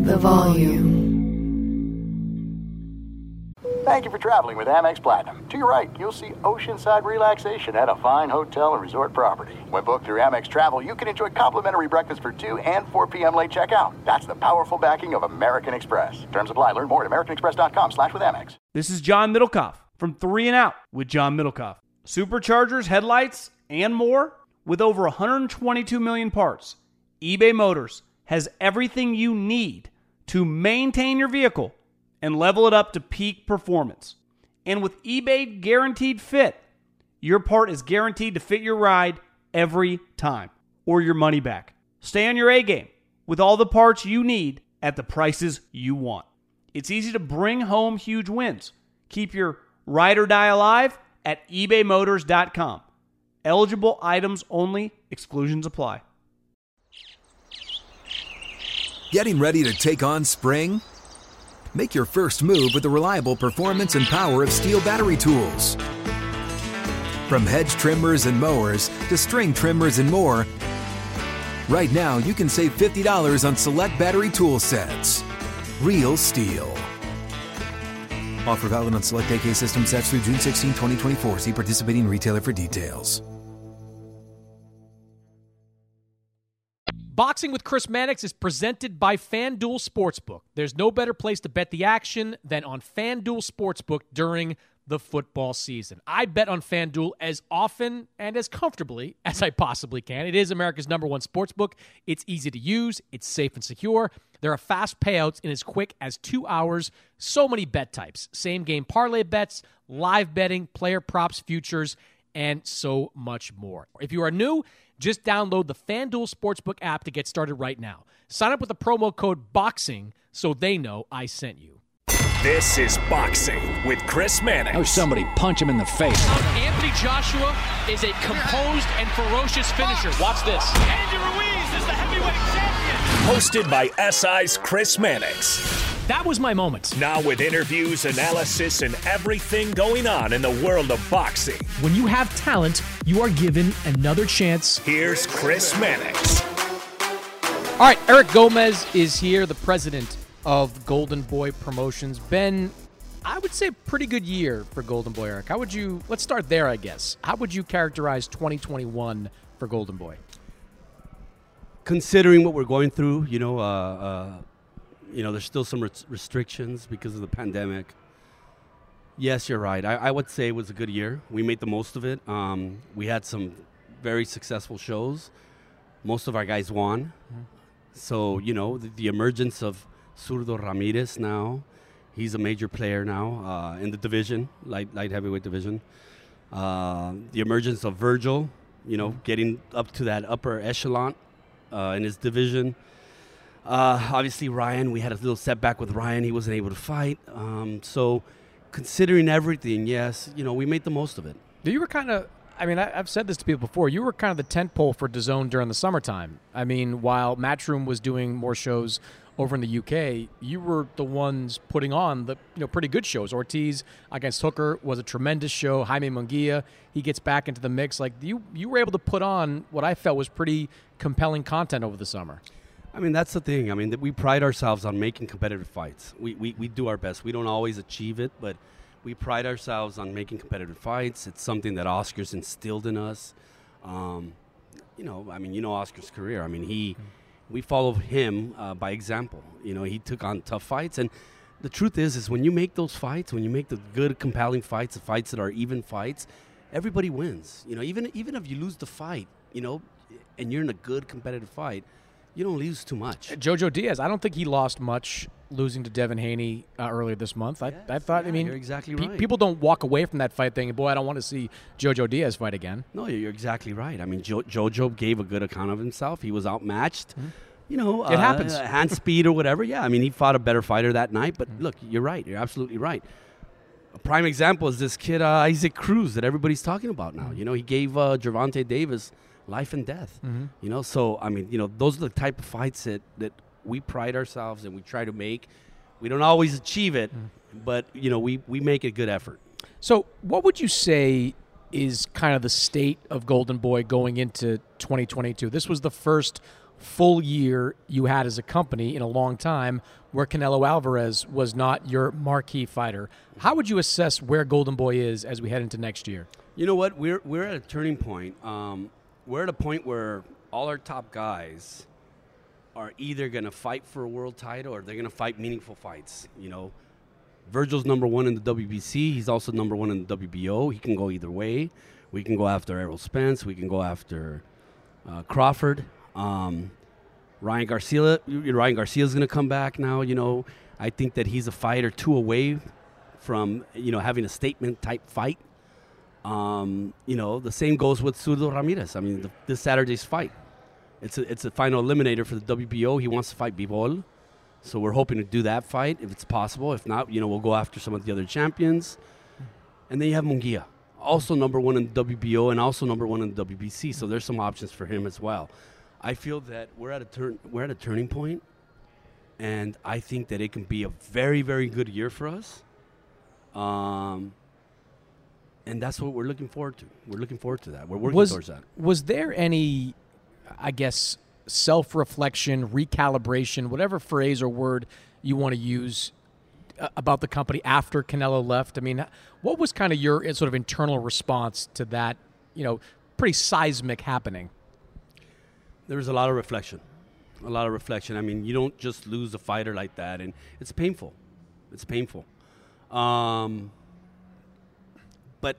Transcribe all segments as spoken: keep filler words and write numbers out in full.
the volume. Thank you for traveling with Amex Platinum. To your right, you'll see oceanside relaxation at a fine hotel and resort property. When booked through Amex Travel, you can enjoy complimentary breakfast for two and four p.m. late checkout. That's the powerful backing of American Express. Terms apply. Learn more at americanexpress.com slash with Amex. This is John Middlecoff from Three and Out with John Middlecoff. Superchargers, headlights, and more. With over one hundred twenty-two million parts, eBay Motors has everything you need to maintain your vehicle and level it up to peak performance. And with eBay Guaranteed Fit, your part is guaranteed to fit your ride every time, or your money back. Stay on your A-game with all the parts you need at the prices you want. It's easy to bring home huge wins. Keep your ride or die alive at ebay motors dot com. Eligible items only. Exclusions apply. Getting ready to take on spring? Make your first move with the reliable performance and power of Steel battery tools. From hedge trimmers and mowers to string trimmers and more, right now you can save fifty dollars on select battery tool sets. Real Steel. Offer valid on select A K system sets through June sixteenth, twenty twenty-four. See participating retailer for details. Boxing with Chris Mannix is presented by FanDuel Sportsbook. There's no better place to bet the action than on FanDuel Sportsbook during the football season. I bet on FanDuel as often and as comfortably as I possibly can. It is America's number one sportsbook. It's easy to use. It's safe and secure. There are fast payouts in as quick as two hours. So many bet types. Same game parlay bets, live betting, player props, futures, and so much more. If you are new, just download the FanDuel Sportsbook app to get started right now. Sign up with the promo code BOXING so they know I sent you. This is Boxing with Chris Mannix. Oh, somebody punch him in the face. Anthony Joshua is a composed and ferocious finisher. Watch this. Andy Ruiz is the heavyweight champion. Hosted by S I's Chris Mannix. That was my moment. Now with interviews, analysis, and everything going on in the world of boxing. When you have talent, you are given another chance. Here's Chris Mannix. All right, Eric Gomez is here, the president of Golden Boy Promotions. Ben, I would say pretty good year for Golden Boy, Eric. How would you, let's start there, I guess. How would you characterize twenty twenty-one for Golden Boy? Considering what we're going through, you know, uh, uh, you know, there's still some res- restrictions because of the pandemic. Yes, you're right. I, I would say it was a good year. We made the most of it. Um, we had some very successful shows. Most of our guys won. Mm-hmm. So, you know, the, the emergence of Zurdo Ramirez now, he's a major player now uh, in the division, light light heavyweight division. Uh, the emergence of Virgil, you know, getting up to that upper echelon uh, in his division. Uh, obviously, Ryan, we had a little setback with Ryan. He wasn't able to fight. Um, so, considering everything, yes, you know, we made the most of it. You were kind of, I mean, I, I've said this to people before. You were kind of the tentpole for DAZN during the summertime. I mean, while Matchroom was doing more shows over in the U K, you were the ones putting on the, you know, pretty good shows. Ortiz against Hooker was a tremendous show. Jaime Munguia, he gets back into the mix. Like, you, you were able to put on what I felt was pretty compelling content over the summer. I mean, that's the thing. I mean, that we pride ourselves on making competitive fights. We, we we do our best. We don't always achieve it, but we pride ourselves on making competitive fights. It's something that Oscar's instilled in us. Um, you know, I mean, you know Oscar's career. I mean, he, we follow him uh, by example. You know, he took on tough fights, and the truth is, is when you make those fights, when you make the good, compelling fights, the fights that are even fights, everybody wins. You know, even even if you lose the fight, you know, and you're in a good competitive fight, you don't lose too much. Jojo Diaz, I don't think he lost much losing to Devin Haney uh, earlier this month. I, yes, I thought, yeah, I mean, you're exactly pe- right. people don't walk away from that fight thinking, boy, I don't want to see Jojo Diaz fight again. No, you're exactly right. I mean, jo- Jojo gave a good account of himself. He was outmatched. Mm-hmm. You know, it uh, happens. Uh, hand speed or whatever. Yeah, I mean, he fought a better fighter that night. But mm-hmm. look, you're right. You're absolutely right. A prime example is this kid, uh, Isaac Cruz, that everybody's talking about now. Mm-hmm. You know, he gave uh, Gervonta Davis life and death. Mm-hmm. You know, so, I mean, you know, those are the type of fights that, that we pride ourselves and we try to make. We don't always achieve it, mm-hmm. but, you know, we, we make a good effort. So what would you say is kind of the state of Golden Boy going into twenty twenty-two? This was the first full year you had as a company in a long time where Canelo Alvarez was not your marquee fighter. How would you assess where Golden Boy is as we head into next year? You know what? We're we're at a turning point. Um, we're at a point where all our top guys are either going to fight for a world title or they're going to fight meaningful fights. You know, Virgil's number one in the W B C. He's also number one in the W B O. He can go either way. We can go after Errol Spence. We can go after uh, Crawford. Um, Ryan Garcia. Ryan Garcia's going to come back now. You know, I think that he's a fight or two away from, you know, having a statement type fight. Um, you know, the same goes with Zurdo Ramirez. I mean, the, this Saturday's fight. It's a, it's a final eliminator for the W B O. He wants to fight Bivol. So we're hoping to do that fight if it's possible. If not, you know, we'll go after some of the other champions. And then you have Munguia, also number one in the W B O and also number one in the W B C. So there's some options for him as well. I feel that we're at a turn we're at a turning point, and I think that it can be a very, very good year for us. Um And that's what we're looking forward to. We're looking forward to that. We're working was, towards that. Was there any, I guess, self-reflection, recalibration, whatever phrase or word you want to use uh, about the company after Canelo left? I mean, what was kind of your uh, sort of internal response to that, you know, pretty seismic happening? There was a lot of reflection. A lot of reflection. I mean, you don't just lose a fighter like that, and it's painful. It's painful. Um... But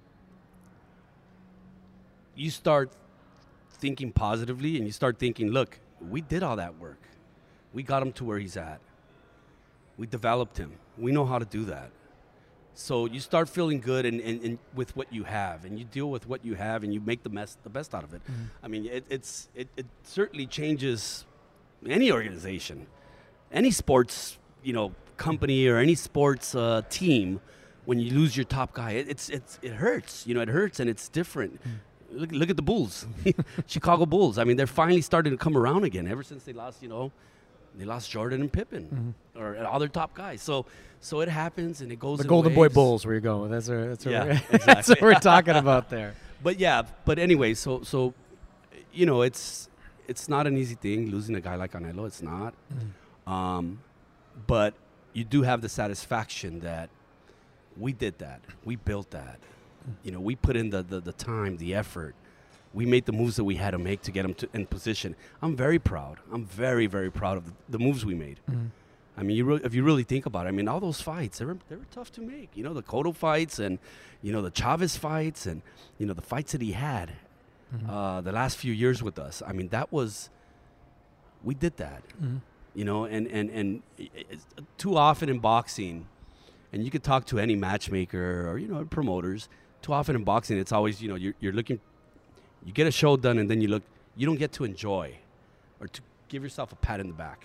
you start thinking positively and you start thinking, look, we did all that work. We got him to where he's at. We developed him. We know how to do that. So you start feeling good and, and, and with what you have, and you deal with what you have, and you make the, mess, the best out of it. Mm-hmm. I mean, it, it's, it, it certainly changes any organization, any sports, you know, company or any sports uh, team. When you lose your top guy, it, it's it's it hurts. You know, it hurts, and it's different. Mm. Look look at the Bulls, Chicago Bulls. I mean, they're finally starting to come around again. Ever since they lost, you know, they lost Jordan and Pippen, mm-hmm. or all their top guys. So so it happens, and it goes. The in Golden waves. Boy Bulls, where you going? That's what, that's what, yeah, we're, exactly. that's what we're talking about there. But yeah, but anyway, so so, you know, it's it's not an easy thing losing a guy like Canelo. It's not, mm. um, but you do have the satisfaction that. We did that. We built that. You know, we put in the, the, the time, the effort. We made the moves that we had to make to get him to, in position. I'm very proud. I'm very, very proud of the, the moves we made. Mm-hmm. I mean, you re- if you really think about it, I mean, all those fights, they were, they were tough to make. You know, the Cotto fights and, you know, the Chavez fights and, you know, the fights that he had mm-hmm. uh, the last few years with us. I mean, that was, we did that. Mm-hmm. You know, and, and, and it's too often in boxing, and you could talk to any matchmaker or, you know, promoters. Too often in boxing, it's always, you know, you're, you're looking, you get a show done and then you look, you don't get to enjoy or to give yourself a pat in the back.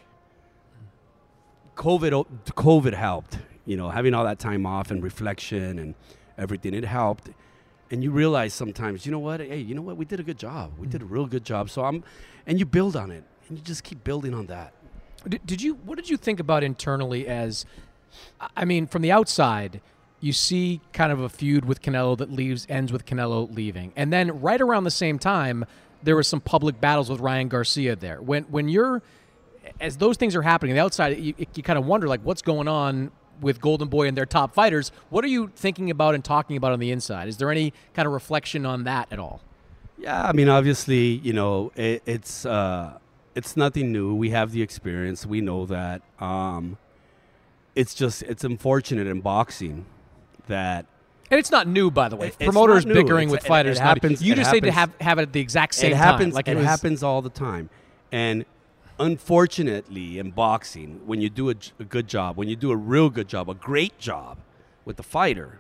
COVID, COVID helped, you know, having all that time off and reflection and everything, it helped. And you realize sometimes, you know what, hey, you know what, we did a good job. We did a real good job. So I'm, and you build on it and you just keep building on that. Did, did you, what did you think about internally as, I mean, from the outside, you see kind of a feud with Canelo that leaves ends with Canelo leaving. And then right around the same time, there were some public battles with Ryan Garcia there. When when you're, as those things are happening, on the outside, you, you kind of wonder, like, what's going on with Golden Boy and their top fighters? What are you thinking about and talking about on the inside? Is there any kind of reflection on that at all? Yeah, I mean, obviously, you know, it, it's uh, it's nothing new. We have the experience. We know that. Um It's just, it's unfortunate in boxing that... And it's not new, by the way. Promoters bickering it's, with fighters. It, it happens, you just happens, need to have, have it at the exact same it happens, time. Like it it was, happens all the time. And unfortunately in boxing, when you do a, a good job, when you do a real good job, a great job with the fighter,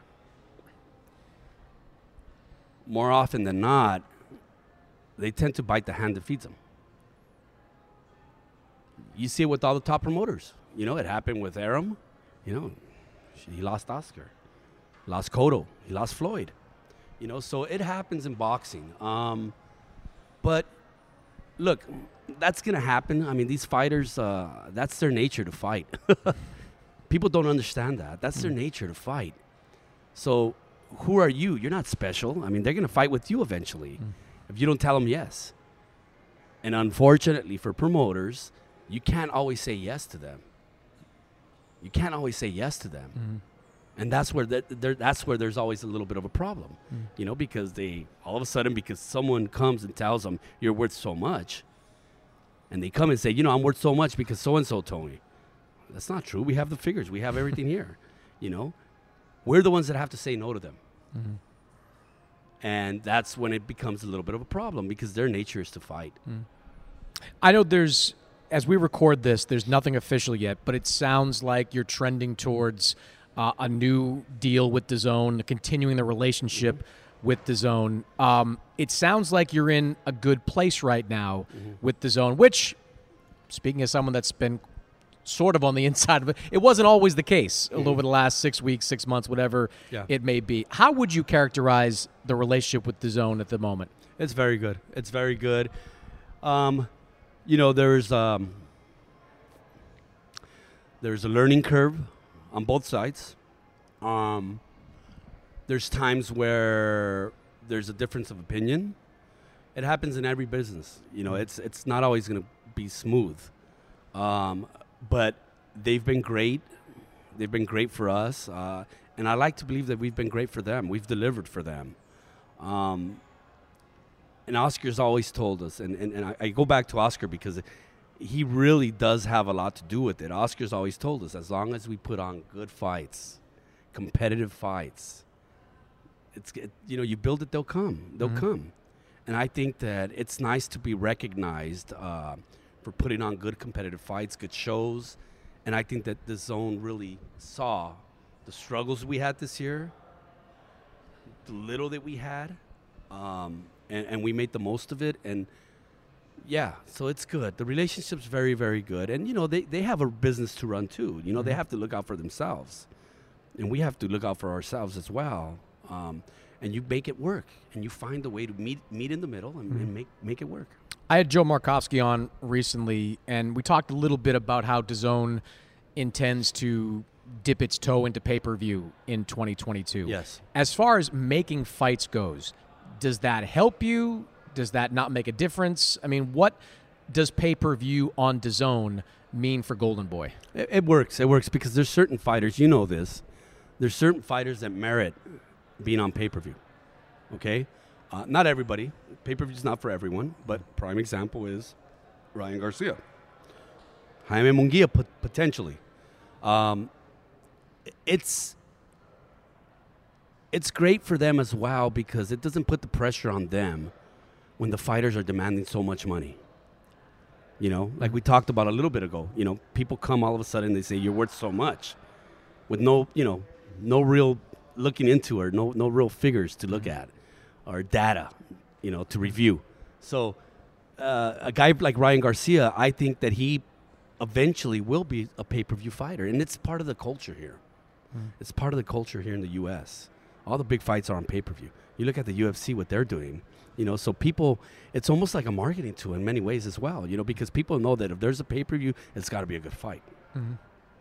more often than not, they tend to bite the hand that feeds them. You see it with all the top promoters. You know, it happened with Arum. You know, he lost Oscar, lost Cotto, he lost Floyd. You know, so it happens in boxing. Um, but look, that's going to happen. I mean, these fighters, uh, that's their nature to fight. People don't understand that. That's their nature to fight. So who are you? You're not special. I mean, they're going to fight with you eventually mm. if you don't tell them yes. And unfortunately for promoters, you can't always say yes to them. You can't always say yes to them. Mm-hmm. And that's where the, that's where there's always a little bit of a problem, mm. you know, because they all of a sudden, because someone comes and tells them you're worth so much, and they come and say, you know, I'm worth so much because so-and-so told me. That's not true. We have the figures. We have everything here, you know. We're the ones that have to say no to them. Mm-hmm. And that's when it becomes a little bit of a problem because their nature is to fight. Mm. I know there's, as we record this, there's nothing official yet, but it sounds like you're trending towards Uh, a new deal with DAZN, continuing the relationship mm-hmm. with DAZN. Um, it sounds like you're in a good place right now mm-hmm. with DAZN, which, speaking as someone that's been sort of on the inside of it, it wasn't always the case mm-hmm. over the last six weeks, six months, whatever yeah. it may be. How would you characterize the relationship with DAZN at the moment? It's very good. It's very good. Um, you know, there's um, there's a learning curve on both sides. Um, there's times where there's a difference of opinion. It happens in every business. You know, it's it's not always going to be smooth. Um, but they've been great. They've been great for us. Uh, and I like to believe that we've been great for them. We've delivered for them. Um, and Oscar's always told us, and, and, and I, I go back to Oscar because it, he really does have a lot to do with it. Oscar's always told us, as long as we put on good fights, competitive fights, it's it, you know, you build it, they'll come. They'll mm-hmm. come. And I think that it's nice to be recognized uh, for putting on good competitive fights, good shows. And I think that DAZN really saw the struggles we had this year, the little that we had, um, and, and we made the most of it. And yeah, so it's good. The relationship's very, very good. And, you know, they, they have a business to run, too. You know, mm-hmm. they have to look out for themselves. And we have to look out for ourselves as well. Um, and you make it work. And you find a way to meet meet in the middle and, mm-hmm. and make, make it work. I had Joe Markovsky on recently, and we talked a little bit about how DAZN intends to dip its toe into pay-per-view in twenty twenty-two. Yes. As far as making fights goes, does that help you? Does that not make a difference? I mean, what does pay-per-view on DAZN mean for Golden Boy? It, it works. It works because there's certain fighters, you know this, there's certain fighters that merit being on pay-per-view, okay? Uh, not everybody. Pay-per-view is not for everyone, but prime example is Ryan Garcia. Jaime Munguia, pot- potentially. Um, it's... It's great for them as well because it doesn't put the pressure on them when the fighters are demanding so much money. You know, like we talked about a little bit ago, you know, people come all of a sudden, they say, you're worth so much with no, you know, no real looking into or no, no real figures to look at or data, you know, to review. So uh, a guy like Ryan Garcia, I think that he eventually will be a pay-per-view fighter. And it's part of the culture here. Mm. It's part of the culture here in the U S All the big fights are on pay-per-view. You look at the U F C, what they're doing, you know, so people, it's almost like a marketing tool in many ways as well, you know, because people know that if there's a pay-per-view, it's got to be a good fight. Mm-hmm.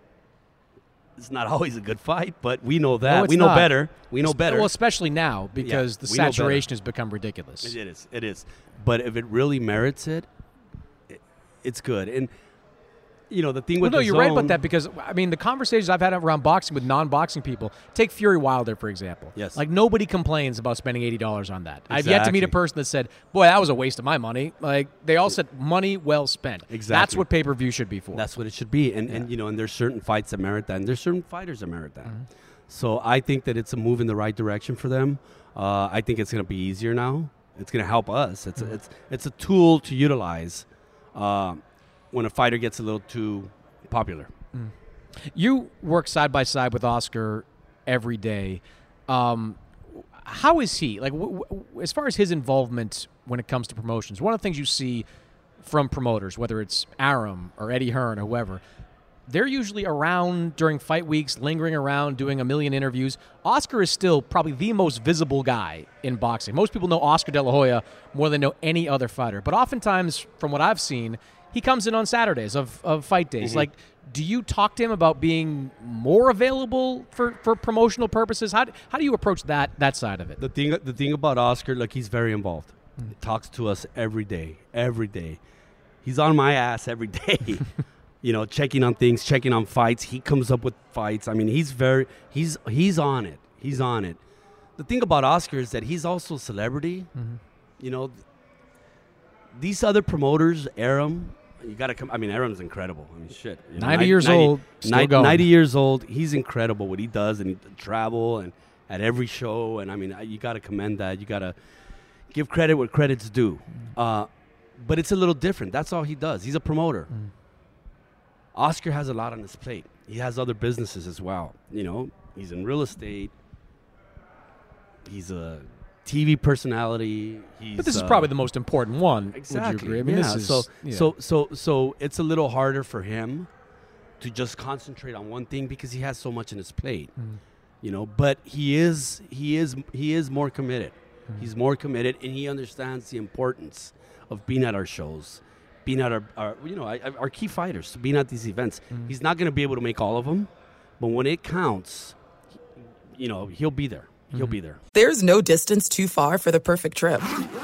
It's not always a good fight, but we know that. No, we know not. better. We know Espe- better. Well, especially now because yeah, the saturation has become ridiculous. It is. It is. But if it really merits it, it it's good. And, you know, the thing with well, no, the you're zone, right about that because, I mean, the conversations I've had around boxing with non-boxing people, take Fury Wilder, for example. Yes. Like, nobody complains about spending eighty dollars on that. Exactly. I've yet to meet a person that said, boy, that was a waste of my money. Like, they all said, money well spent. Exactly. That's what pay-per-view should be for. That's what it should be. And, yeah. and you know, and there's certain fights that merit that, and there's certain fighters that merit that. Mm-hmm. So I think that it's a move in the right direction for them. Uh, I think it's going to be easier now. It's going to help us. It's, mm-hmm. a, it's, it's a tool to utilize uh, when a fighter gets a little too popular. Mm. You work side by side with Oscar every day. Um, how is he? Like, w- w- as far as his involvement when it comes to promotions, one of the things you see from promoters, whether it's Arum or Eddie Hearn or whoever, they're usually around during fight weeks, lingering around, doing a million interviews. Oscar is still probably the most visible guy in boxing. Most people know Oscar De La Hoya more than they know any other fighter. But oftentimes, from what I've seen, he comes in on Saturdays of, of fight days. Mm-hmm. Like, do you talk to him about being more available for, for promotional purposes? How do, how do you approach that that side of it? The thing the thing about Oscar, like, he's very involved. mm. talks to us every day, every day. He's on my ass every day, you know, checking on things, checking on fights. He comes up with fights. I mean, he's very, he's he's on it. He's on it. The thing about Oscar is that he's also a celebrity. Mm-hmm. You know, these other promoters, Arum, you got to come. I mean, Arum's incredible. I mean, shit. You know, ninety years old, still ninety, going. ninety years old. He's incredible what he does, and he travel and at every show. And I mean, you got to commend that. You got to give credit where credit's due. Uh, but it's a little different. That's all he does. He's a promoter. Mm. Oscar has a lot on his plate. He has other businesses as well. You know, he's in real estate. He's a T V personality. He's, but this is uh, probably the most important one. Exactly. Would you agree? I mean, yeah. this is, so, yeah. so, so, so it's a little harder for him to just concentrate on one thing because he has so much in his plate. Mm. You know, but he is, he is, he is more committed. Mm. He's more committed, and he understands the importance of being at our shows, being at our, our you know, our, our key fighters, being at these events. Mm. He's not going to be able to make all of them, but when it counts, you know, he'll be there. He'll be there. There's no distance too far for the perfect trip.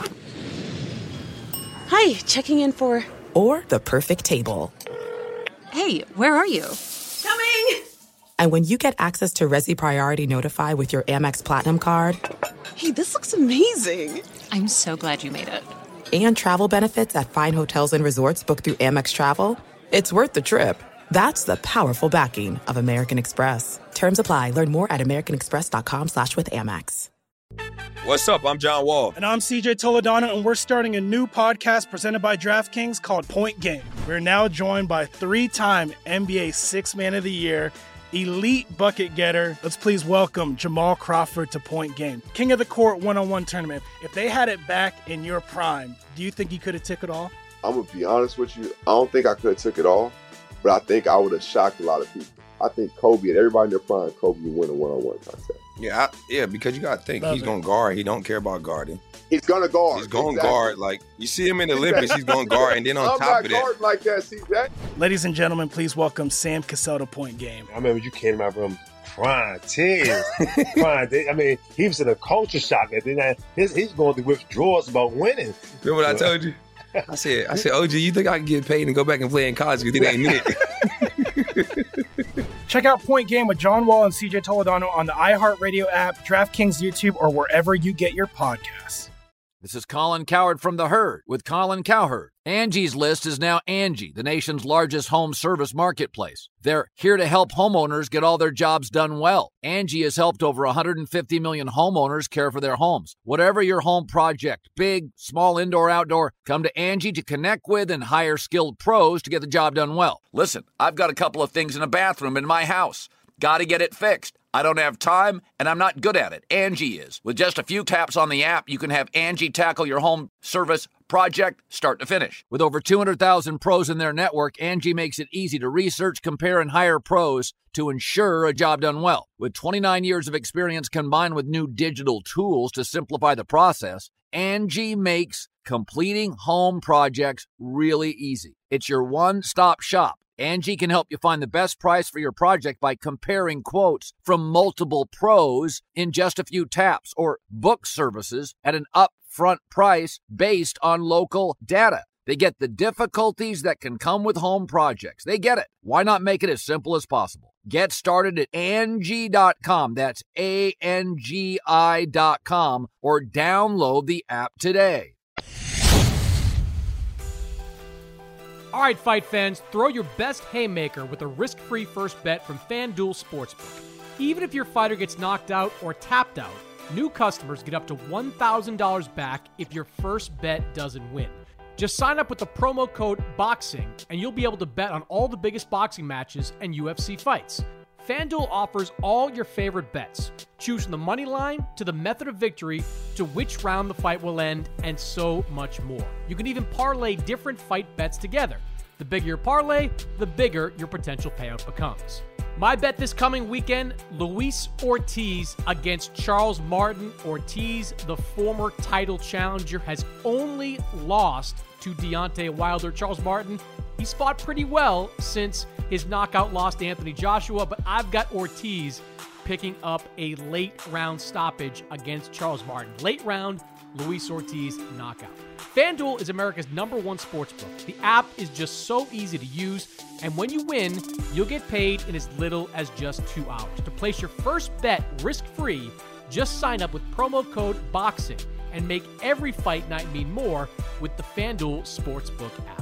Hi, checking in for... Or the perfect table. Hey, where are you? Coming! And when you get access to Resi Priority Notify with your Amex Platinum card... Hey, this looks amazing. I'm so glad you made it. And travel benefits at fine hotels and resorts booked through Amex Travel, it's worth the trip. That's the powerful backing of American Express. Terms apply. Learn more at americanexpress.com slash with Amex. What's up? I'm John Wall. And I'm C J Toledano, and we're starting a new podcast presented by DraftKings called Point Game. We're now joined by three-time N B A Sixth Man of the Year, elite bucket getter. Let's please welcome Jamal Crawford to Point Game. King of the Court one-on-one tournament. If they had it back in your prime, do you think you could have took it all? I'm going to be honest with you. I don't think I could have took it all. But I think I would have shocked a lot of people. I think Kobe and everybody in their prime, Kobe would win a one-on-one contest. Yeah, I, yeah, because you got to think, Love he's going to guard. He don't care about guarding. He's going to guard. He's going to exactly. guard. Like, you see him in the Olympics, he's going to guard. And then on I'm top of that. I'm like that, see that? Ladies and gentlemen, please welcome Sam Cassell to Point Game. I remember you came out from prime ten. prime, I mean, he was in a culture shock. And then his, he's going through withdrawals about winning. Remember what I told you? I said, I said, O G, you think I can get paid and go back and play in college because it ain't it? Check out Point Game with John Wall and C J Toledano on the iHeartRadio app, DraftKings YouTube, or wherever you get your podcasts. This is Colin Cowherd from The Herd with Colin Cowherd. Angie's List is now Angie, the nation's largest home service marketplace. They're here to help homeowners get all their jobs done well. Angie has helped over one hundred fifty million homeowners care for their homes. Whatever your home project, big, small, indoor, outdoor, come to Angie to connect with and hire skilled pros to get the job done well. Listen, I've got a couple of things in a bathroom in my house. Got to get it fixed. I don't have time, and I'm not good at it. Angie is. With just a few taps on the app, you can have Angie tackle your home service project start to finish. With over two hundred thousand pros in their network, Angie makes it easy to research, compare, and hire pros to ensure a job done well. With twenty-nine years of experience combined with new digital tools to simplify the process, Angie makes completing home projects really easy. It's your one-stop shop. Angie can help you find the best price for your project by comparing quotes from multiple pros in just a few taps, or book services at an upfront price based on local data. They get the difficulties that can come with home projects. They get it. Why not make it as simple as possible? Get started at Angie dot com. That's A N G I dot com, or download the app today. All right, fight fans, throw your best haymaker with a risk-free first bet from FanDuel Sportsbook. Even if your fighter gets knocked out or tapped out, new customers get up to one thousand dollars back if your first bet doesn't win. Just sign up with the promo code BOXING, and you'll be able to bet on all the biggest boxing matches and U F C fights. FanDuel offers all your favorite bets. Choose from the money line to the method of victory to which round the fight will end, and so much more. You can even parlay different fight bets together. The bigger your parlay, the bigger your potential payout becomes. My bet this coming weekend, Luis Ortiz against Charles Martin. Ortiz, the former title challenger, has only lost to Deontay Wilder. Charles Martin, he's fought pretty well since his knockout loss to Anthony Joshua, but I've got Ortiz picking up a late round stoppage against Charles Martin. Late round, Luis Ortiz knockout. FanDuel is America's number one sportsbook. The app is just so easy to use, and when you win, you'll get paid in as little as just two hours. To place your first bet risk-free, just sign up with promo code BOXING and make every fight night mean more with the FanDuel Sportsbook app.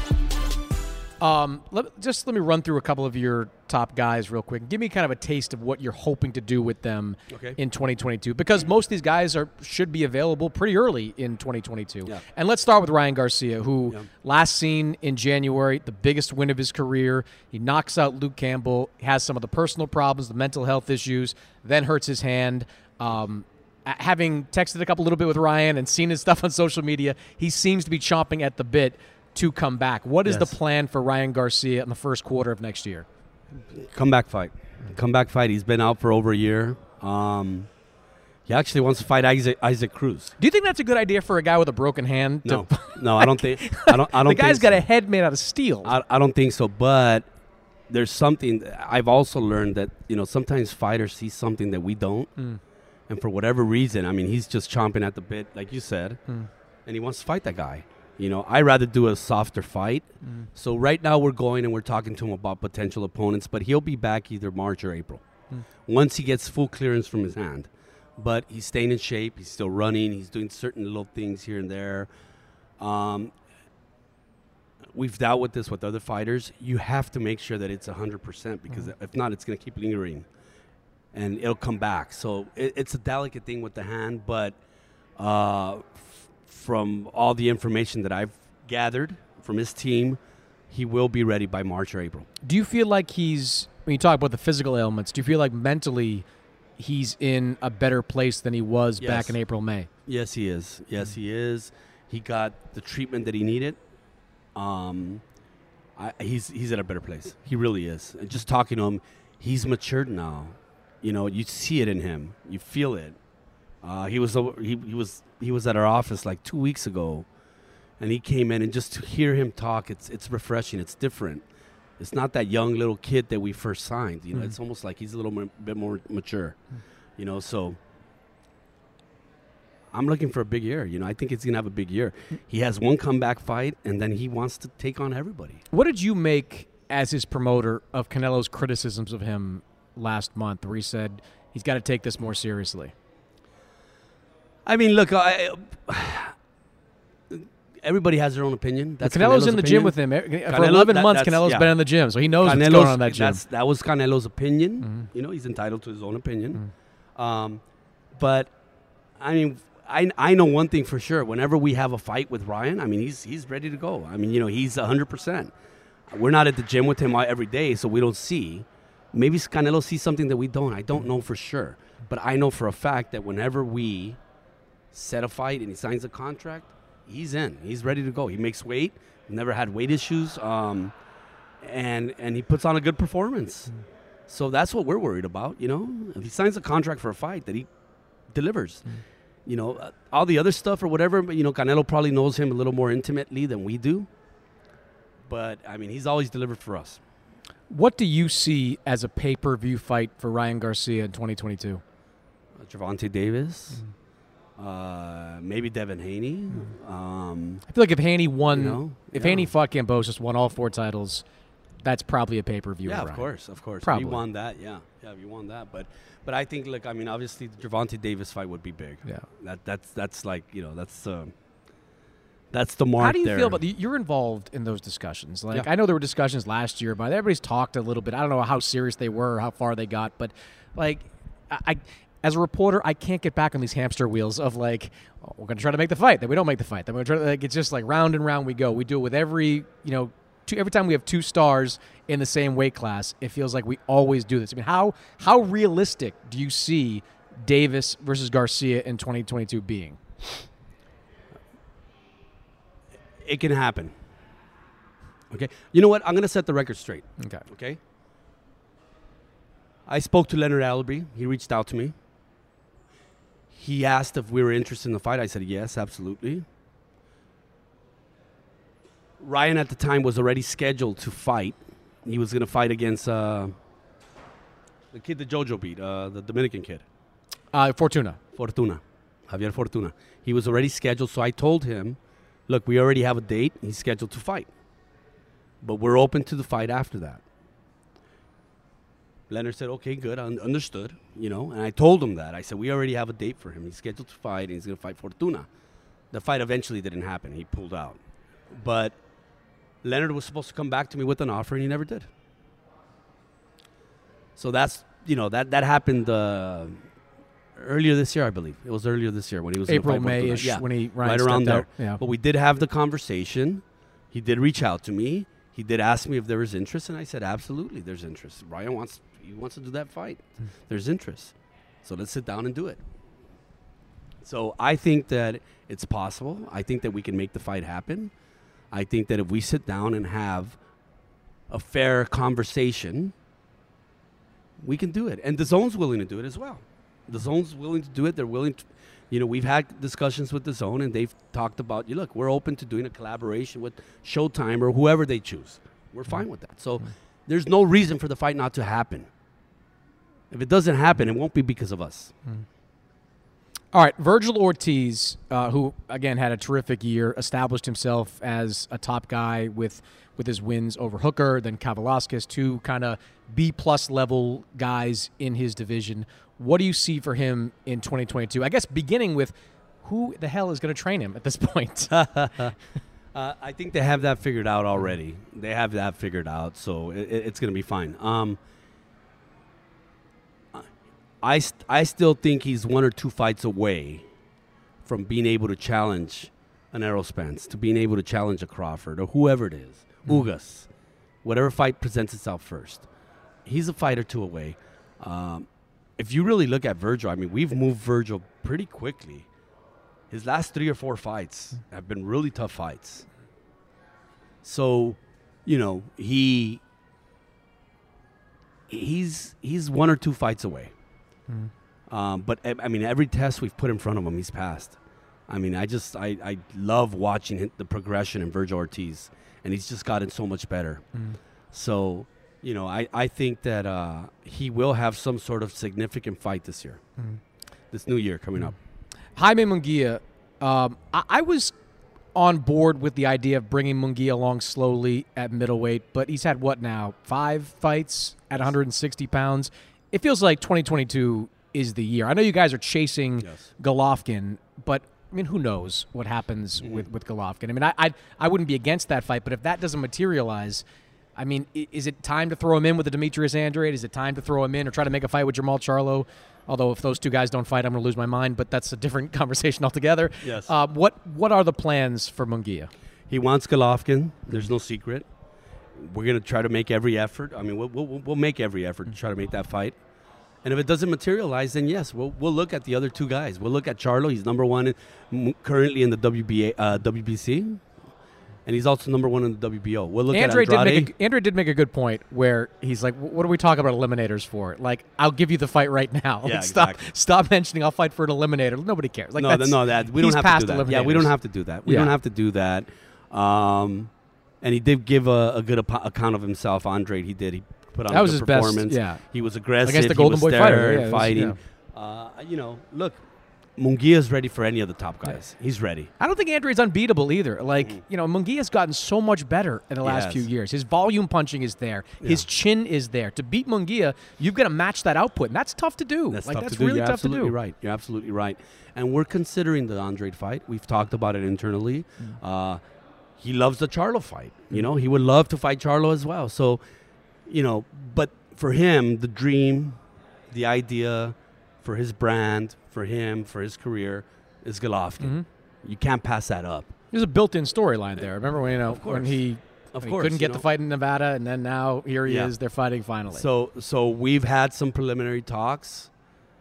Um, let, just let me run through a couple of your top guys real quick. Give me kind of a taste of what you're hoping to do with them okay. in twenty twenty-two, because most of these guys are should be available pretty early in twenty twenty-two. Yeah. And let's start with Ryan Garcia, who yeah. last seen in January, the biggest win of his career. He knocks out Luke Campbell, has some of the personal problems, the mental health issues, then hurts his hand. Um, having texted a couple little bit with Ryan and seen his stuff on social media, he seems to be chomping at the bit to come back. What is yes. the plan for Ryan Garcia in the first quarter of next year? Comeback fight. Comeback fight. He's been out for over a year. Um, he actually wants to fight Isaac, Isaac Cruz. Do you think that's a good idea for a guy with a broken hand? No, to no, I don't think. I don't. I don't. The guy's think got so. a head made out of steel. I, I don't think so. But there's something I've also learned that you know sometimes fighters see something that we don't, Mm. and for whatever reason, I mean, he's just chomping at the bit, like you said, Mm. and he wants to fight that guy. You know, I'd rather do a softer fight. Mm. So right now we're going and we're talking to him about potential opponents, but he'll be back either March or April. Mm. Once he gets full clearance from his hand. But he's staying in shape. He's still running. He's doing certain little things here and there. Um, we've dealt with this with other fighters. You have to make sure that it's one hundred percent because Mm. if not, it's going to keep lingering. And it'll come back. So it, it's a delicate thing with the hand, but uh, f- from all the information that I've gathered from his team, he will be ready by March or April. Do you feel like he's, when you talk about the physical ailments, do you feel like mentally he's in a better place than he was Yes. back in April, May? Yes, he is. Yes, he is. He got the treatment that he needed. Um, I, he's he's at a better place. He really is. And just talking to him, he's matured now. You know, you see it in him. You feel it. Uh, he was over, he he was he was at our office like two weeks ago, and he came in and just to hear him talk, it's it's refreshing. It's different. It's not that young little kid that we first signed. You know, Mhm. it's almost like he's a little more, bit more mature. You know, so I'm looking for a big year. You know, I think he's gonna have a big year. He has one comeback fight, and then he wants to take on everybody. What did you make as his promoter of Canelo's criticisms of him last month, where he said he's got to take this more seriously? I mean, look, I, everybody has their own opinion. That's Canelo's, Canelo's in the opinion. gym with him. For Canelo- eleven that- months, that's- Canelo's yeah. been in the gym, so he knows what's Canelo's- going on in that gym. that's- That was Canelo's opinion. Mhm. You know, he's entitled to his own opinion. Mm. Um, but, I mean, I, I know one thing for sure. Whenever we have a fight with Ryan, I mean, he's he's ready to go. I mean, you know, he's one hundred percent. We're not at the gym with him every day, so we don't see. Maybe Canelo sees something that we don't. I don't know for sure. But I know for a fact that whenever we set a fight and he signs a contract, he's in. He's ready to go. He makes weight. Never had weight issues. Um, and and he puts on a good performance. Mm. So that's what we're worried about, you know. If he signs a contract for a fight, that he delivers. Mm. You know, uh, all the other stuff or whatever, but, you know, Canelo probably knows him a little more intimately than we do. But, I mean, he's always delivered for us. What do you see as a pay-per-view fight for Ryan Garcia in twenty twenty-two? Uh, Gervonta Davis, mm. uh, maybe Devin Haney. Mm. Um, I feel like if Haney won, you know, if yeah. Haney fought Kambosos, won all four titles, that's probably a pay-per-view. Yeah, of of course, of course. Probably. If you won that, yeah. Yeah, if you won that. But but I think, look, I mean, obviously the Gervonta Davis fight would be big. Yeah. That That's, that's like, you know, that's uh, that's the mark How do you there. feel about the, you're involved in those discussions? Like Yeah. I know there were discussions last year, but everybody's talked a little bit. I don't know how serious they were, or how far they got, but like I, I as a reporter, I can't get back on these hamster wheels of like, oh, we're going to try to make the fight, then we don't make the fight, then we're going to try to, like, it's just like round and round we go. We do it with every, you know, two, every time we have two stars in the same weight class, it feels like we always do this. I mean, how how realistic do you see Davis versus Garcia in twenty twenty-two being? It can happen. Okay. You know what? I'm going to set the record straight. Okay. Okay. I spoke to Leonard Allerby. He reached out to me. He asked if we were interested in the fight. I said, yes, absolutely. Ryan at the time was already scheduled to fight. He was going to fight against uh, the kid that JoJo beat, uh, the Dominican kid. Uh, Fortuna. Fortuna. Javier Fortuna. He was already scheduled, so I told him, look, we already have a date. He's scheduled to fight. But we're open to the fight after that. Leonard said, okay, good, un- understood, you know. And I told him that. I said, we already have a date for him. He's scheduled to fight, and he's going to fight Fortuna. The fight eventually didn't happen. He pulled out. But Leonard was supposed to come back to me with an offer, and he never did. So that's, you know, that, that happened uh, earlier this year, I believe. It was earlier this year when he was April, in the fight. May-ish, yeah, when he Ryan right around there. Out. Yeah. But we did have the conversation. He did reach out to me. He did ask me if there was interest, and I said, absolutely, there's interest. Ryan wants he wants to do that fight. Mm. There's interest. So let's sit down and do it. So I think that it's possible. I think that we can make the fight happen. I think that if we sit down and have a fair conversation, we can do it. And the Zone's willing to do it as well. The Zone's willing to do it. They're willing to, you know, we've had discussions with the Zone, and they've talked about, you look, we're open to doing a collaboration with Showtime or whoever they choose. We're fine with that. So there's no reason for the fight not to happen. If it doesn't happen, it won't be because of us. Mm. All right, Virgil Ortiz, uh, who, again, had a terrific year, established himself as a top guy with with his wins over Hooker, then Kavaliauskas, two kind of B-plus level guys in his division. What do you see for him in twenty twenty-two? I guess beginning with who the hell is going to train him at this point? uh, I think they have that figured out already. They have that figured out, so it, it's going to be fine. Um, I, st- I still think he's one or two fights away from being able to challenge an Errol Spence, to being able to challenge a Crawford or whoever it is, mm. Ugas, whatever fight presents itself first. He's a fight or two away. Um, if you really look at Virgil, I mean, we've moved Virgil pretty quickly. His last three or four fights have been really tough fights. So, you know, he he's he's one or two fights away. Mm. Um, but, I mean, every test we've put in front of him, he's passed. I mean, I just I, I love watching the progression in Virgil Ortiz, and he's just gotten so much better. Mm. So, you know, I, I think that uh, he will have some sort of significant fight this year, mm. this new year coming mm. up. Jaime Munguia, um, I, I was on board with the idea of bringing Munguia along slowly at middleweight, but he's had, what now, five fights at one hundred sixty pounds? It feels like twenty twenty-two is the year. I know you guys are chasing yes. Golovkin, but, I mean, who knows what happens mm-hmm. with, with Golovkin. I mean, I, I I wouldn't be against that fight, but if that doesn't materialize, I mean, is it time to throw him in with a Demetrius Andrade? Is it time to throw him in or try to make a fight with Jamal Charlo? Although if those two guys don't fight, I'm going to lose my mind, but that's a different conversation altogether. Yes. Uh, what what are the plans for Munguia? He wants Golovkin. There's no secret. We're going to try to make every effort. I mean, we'll, we'll, we'll make every effort to try to make that fight. And if it doesn't materialize, then yes, we'll we'll look at the other two guys. We'll look at Charlo. He's number one in, currently in the W B A, uh, W B C, and he's also number one in the W B O. We'll look Andre at Andrade. Did make a, Andre did make a good point where he's like, "What are we talking about eliminators for? Like, I'll give you the fight right now. Yeah, like, stop, exactly. stop mentioning I'll fight for an eliminator. Nobody cares. Like, no, that's, no, that we don't have to do that. Eliminators. Yeah, we don't have to do that. We yeah. don't have to do that. Um, and he did give a, a good ap- account of himself. Andre, he did. He put on that a was good his performance. Best, yeah. He was aggressive. Against the Golden he was Boy there fighter. Yeah, fighting. Was, yeah. uh, you know, look, Munguia's ready for any of the top guys. Yeah. He's ready. I don't think Andre's unbeatable either. Like, mm. you know, Munguia's gotten so much better in the last yes. few years. His volume punching is there. Yeah. His chin is there. To beat Munguia, you've got to match that output, and that's tough to do. That's like, tough that's to do. really You're tough absolutely to do. right. You're absolutely right. And we're considering the Andrade fight. We've talked about it internally. Mm. Uh, he loves the Charlo fight. Mm. You know, he would love to fight Charlo as well. So, you know, but for him, the dream, the idea, for his brand, for him, for his career, is Golovkin. Mm-hmm. You can't pass that up. There's a built-in storyline there. Remember when you know when he, of when course, he couldn't get know? the fight in Nevada, and then now here he yeah. is. They're fighting finally. So, so we've had some preliminary talks,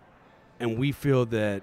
and we feel that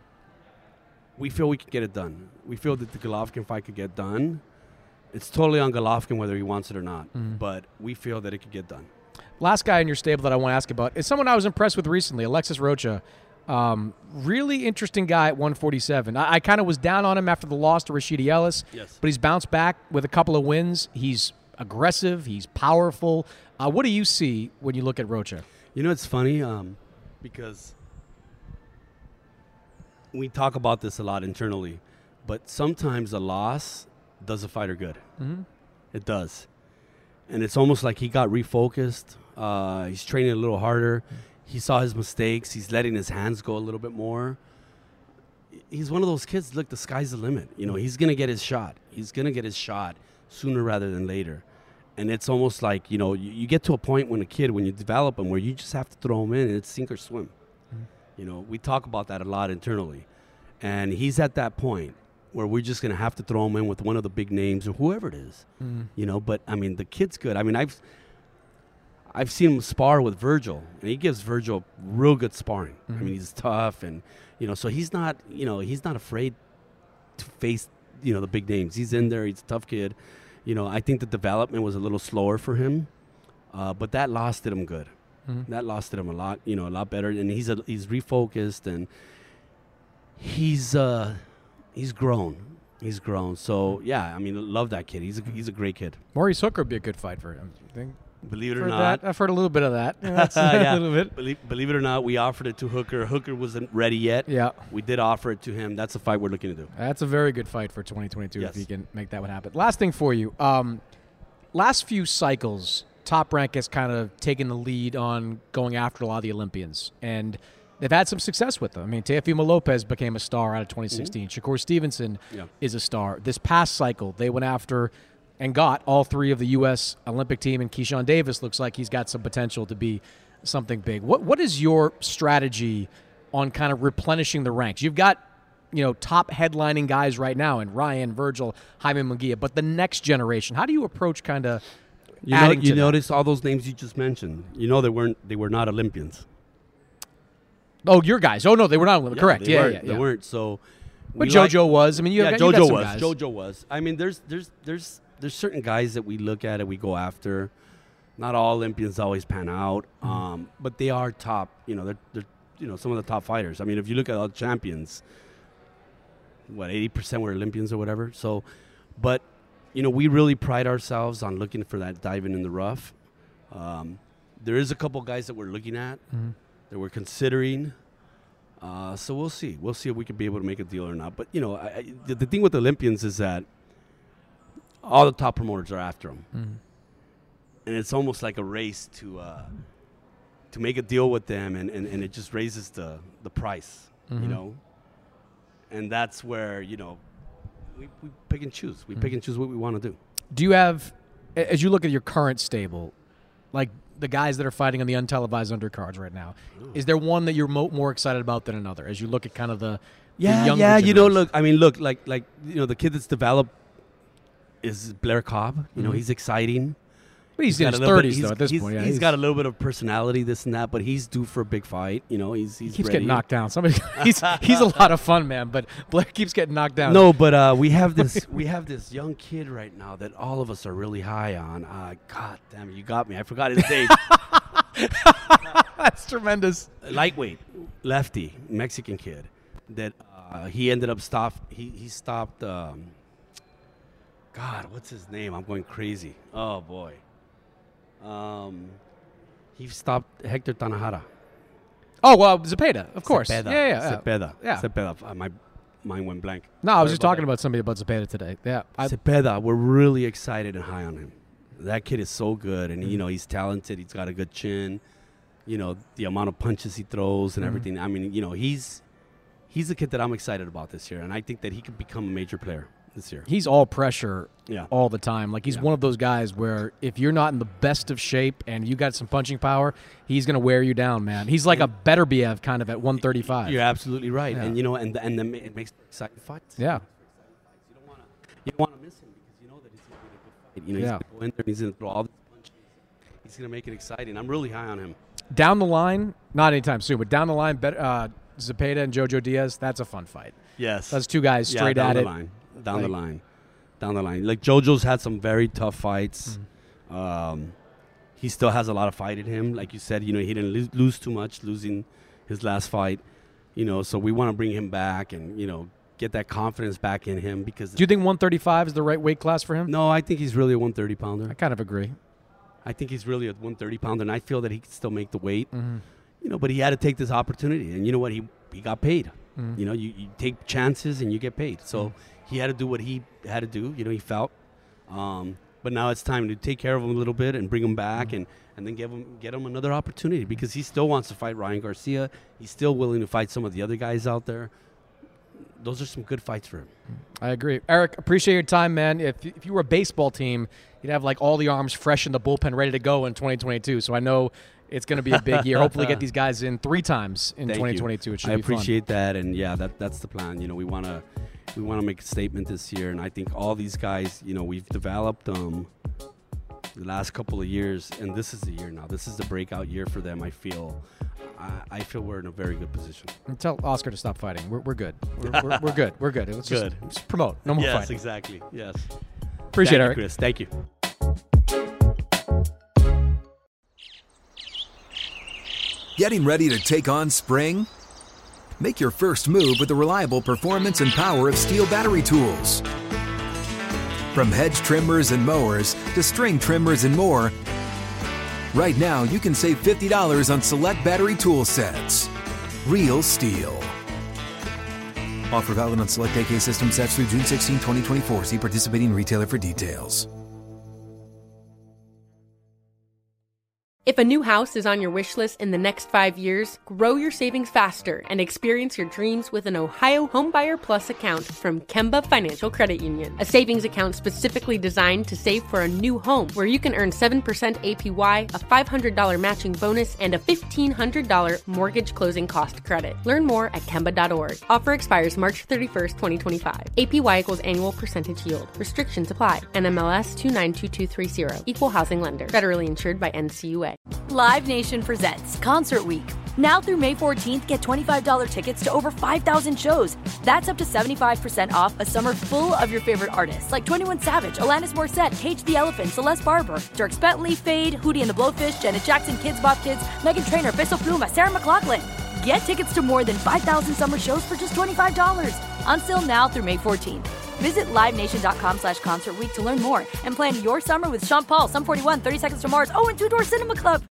we feel we can get it done. We feel that the Golovkin fight could get done. It's totally on Golovkin whether he wants it or not, mm-hmm. but we feel that it could get done. Last guy in your stable that I want to ask about is someone I was impressed with recently, Alexis Rocha. Um, really interesting guy at one forty-seven. I, I kind of was down on him after the loss to Rashidi Ellis, yes. but he's bounced back with a couple of wins. He's aggressive. He's powerful. Uh, what do you see when you look at Rocha? You know, it's funny um, because we talk about this a lot internally, but sometimes a loss does a fighter good. Mm-hmm. It does. And it's almost like he got refocused. Uh, he's training a little harder. He saw his mistakes. He's letting his hands go a little bit more. He's one of those kids, look, the sky's the limit. You know, he's going to get his shot. He's going to get his shot sooner rather than later. And it's almost like, you know, you, you get to a point when a kid, when you develop him, where you just have to throw him in and it's sink or swim. Mm-hmm. You know, we talk about that a lot internally. And he's at that point where we're just going to have to throw him in with one of the big names or whoever it is. Mm-hmm. You know, but, I mean, the kid's good. I mean, I've I've seen him spar with Virgil, and he gives Virgil real good sparring. Mm-hmm. I mean, he's tough, and, you know, so he's not, you know, he's not afraid to face, you know, the big names. He's in there. He's a tough kid. You know, I think the development was a little slower for him, uh, but that loss did him good. Mm-hmm. That loss did him a lot, you know, a lot better. And he's a, he's refocused, and he's uh, he's grown. He's grown. So, yeah, I mean, love that kid. He's a, he's a great kid. Maurice Hooker would be a good fight for him, I think. Believe it or heard not. That. I've heard a little bit of that. Yeah, that's yeah. a little bit. Believe, believe it or not, we offered it to Hooker. Hooker wasn't ready yet. Yeah. We did offer it to him. That's a fight we're looking to do. That's a very good fight for twenty twenty-two yes. if you can make that one happen. Last thing for you. Um, last few cycles, Top Rank has kind of taken the lead on going after a lot of the Olympians. And they've had some success with them. I mean, Teofimo Lopez became a star out of twenty sixteen. Mm-hmm. Shakur Stevenson yeah. is a star. This past cycle, they went after and got all three of the U S Olympic team, and Keyshawn Davis looks like he's got some potential to be something big. What What is your strategy on kind of replenishing the ranks? You've got, you know, top headlining guys right now in Ryan, Virgil, Jaime Munguia, but the next generation, how do you approach kind of you adding know, You to notice that? All those names you just mentioned, you know they weren't they were not Olympians. Oh, your guys. Oh, no, they were not Olympians. Yeah, Correct. They Yeah, weren't, yeah, yeah. They weren't, so... But JoJo like, was. I mean, you yeah, have JoJo got some was. guys. JoJo was. I mean, there's there's there's there's certain guys that we look at and we go after. Not all Olympians always pan out, mm-hmm. um, but they are top. You know, they're they're you know some of the top fighters. I mean, if you look at all the champions, what eighty percent were Olympians or whatever. So, but you know, we really pride ourselves on looking for that diving in the rough. Um, there is a couple guys that we're looking at mm-hmm. that we're considering. Uh, so we'll see. We'll see if we can be able to make a deal or not. But, you know, I, I, the, the thing with the Olympians is that all the top promoters are after them. Mm-hmm. And it's almost like a race to uh, to make a deal with them, and, and, and it just raises the, the price, mm-hmm. you know. And that's where, you know, we, we pick and choose. We mm-hmm. pick and choose what we want to do. Do you have, as you look at your current stable, like the guys that are fighting on the untelevised undercards right now, Ooh. Is there one that you're mo- more excited about than another as you look at kind of the, yeah, the younger yeah, generation? You know, look, I mean, look, like, like you know, the kid that's developed is Blair Cobb. You mm-hmm. know, he's exciting. But he's, he's in his thirties, though, at this he's, point. Yeah, he's, he's got a little bit of personality, this and that, but he's due for a big fight. You know, he's, he's he keeps ready. getting knocked down. Somebody, he's he's a lot of fun, man, but Blair keeps getting knocked down. No, but uh, we have this we have this young kid right now that all of us are really high on. Uh, God damn it, you got me. I forgot his name. That's tremendous. Lightweight, lefty, Mexican kid. That uh, he ended up stopped. He he stopped. Um, God, what's his name? I'm going crazy. Oh boy. Um, he stopped Hector Tanajara. Oh well, Zepeda, of course. Zepeda. Yeah, yeah, Zepeda. Yeah. Zepeda. Uh, my mind went blank. No, I was Sorry just talking that. about somebody about Zepeda today. Yeah, I, Zepeda. We're really excited and high on him. That kid is so good, and mm-hmm. you know he's talented. He's got a good chin. You know the amount of punches he throws and mm-hmm. everything. I mean, you know he's he's a kid that I'm excited about this year, and I think that he could become a major player this year. He's all pressure yeah. all the time. Like he's yeah. one of those guys where if you're not in the best of shape and you got some punching power, he's going to wear you down, man. He's like and a better B F kind of at one thirty-five. You're absolutely right. Yeah. And you know and the, and the, it makes exciting fights. Yeah. You don't want to you don't want to miss him because you know that he's going to be a good fight. You know, he's yeah. going to go in there and he's going to throw all these punches. He's going to make it exciting. I'm really high on him. Down the line, not anytime soon, but down the line, uh, Zepeda and Jojo Diaz, that's a fun fight. Yes. That's two guys straight yeah, at down it. The line. Down like, the line. Down the line. Like, JoJo's had some very tough fights. Mm-hmm. Um, he still has a lot of fight in him. Like you said, you know, he didn't lo- lose too much, losing his last fight. You know, so we want to bring him back and, you know, get that confidence back in him. Because do you think one thirty-five is the right weight class for him? No, I think he's really a one thirty pounder. I kind of agree. I think he's really a one thirty pounder, and I feel that he can still make the weight. Mm-hmm. You know, but he had to take this opportunity. And you know what? He, he got paid. Mm. You know, you, you take chances and you get paid. So mm. he had to do what he had to do. You know, he felt. Um, but now it's time to take care of him a little bit and bring him back mm. and, and then give him, get him another opportunity because he still wants to fight Ryan Garcia. He's still willing to fight some of the other guys out there. Those are some good fights for him. I agree. Eric, appreciate your time, man. If if you were a baseball team, you'd have like all the arms fresh in the bullpen ready to go in twenty twenty-two. So I know it's going to be a big year. Hopefully get these guys in three times in Thank twenty twenty-two. You. It should I be appreciate fun. that. And, yeah, that that's the plan. You know, we want to we want to make a statement this year. And I think all these guys, you know, we've developed um, the last couple of years. And this is the year now. This is the breakout year for them, I feel. I feel we're in a very good position. And tell Oscar to stop fighting. We're, we're good. We're, we're, we're good. We're good. Let's good. Just, just promote. No more yes, fighting. Yes, exactly. Yes. Appreciate Thank it, you, Eric. Chris. Thank you. Getting ready to take on spring? Make your first move with the reliable performance and power of Steel battery tools. From hedge trimmers and mowers to string trimmers and more, right now, you can save fifty dollars on select battery tool sets. Real Steel. Offer valid on select A K system sets through June sixteenth, twenty twenty-four. See participating retailer for details. If a new house is on your wish list in the next five years, grow your savings faster and experience your dreams with an Ohio Homebuyer Plus account from Kemba Financial Credit Union. A savings account specifically designed to save for a new home where you can earn seven percent A P Y, a five hundred dollars matching bonus, and a fifteen hundred dollars mortgage closing cost credit. Learn more at Kemba dot org. Offer expires March thirty-first, twenty twenty-five. A P Y equals annual percentage yield. Restrictions apply. N M L S two nine two two three zero. Equal housing lender. Federally insured by N C U A. Live Nation presents Concert Week. Now through May fourteenth, get twenty-five dollars tickets to over five thousand shows. That's up to seventy-five percent off a summer full of your favorite artists like twenty-one Savage, Alanis Morissette, Cage the Elephant, Celeste Barber, Dierks Bentley, Fade, Hootie and the Blowfish, Janet Jackson, Kids Bop Kids, Meghan Trainor, Bissell Pluma, Sarah McLachlan. Get tickets to more than five thousand summer shows for just twenty-five dollars. On sale now through May fourteenth. Visit livenation.com slash concert week to learn more and plan your summer with Sean Paul, Sum forty-one, thirty Seconds to Mars, oh, and Two Door Cinema Club.